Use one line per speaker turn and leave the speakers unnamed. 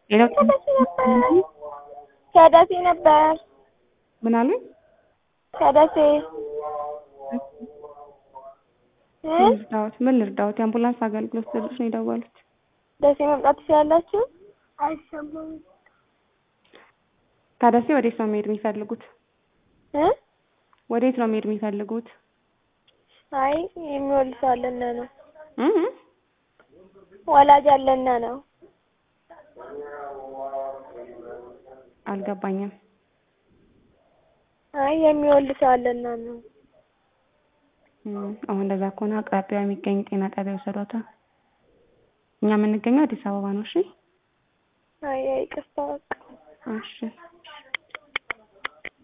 ሌላው
ከደሴ ነበር
ምን አሉኝ?
ከደሴ
ምን ልርዳዎት? የአምቡላንስ አገልግሎት ሰጪዎች ነው የደወሉት።
ደሴ መምጣት ትችላላችሁ? አይሰማም።
ከደሴ ወዴት ነው መሄድ የሚፈልጉት? ወዴት ነው መሄድ የሚፈልጉት?
አይ የሚወልድ ሰው አለና ነው። ወላጅ አለና ነው።
አልገባኝም።
አይ የሚወልድ ሰው አለና ነው።
አሁን እንደዛ ከሆነ አቅራቢያው የሚገኝ ጤና ጣቢያ ወሰዷታ። እኛ የምንገኘው አዲስ አበባ ነው። እሺ
አይ ይቅርታ በቃ።
እሺ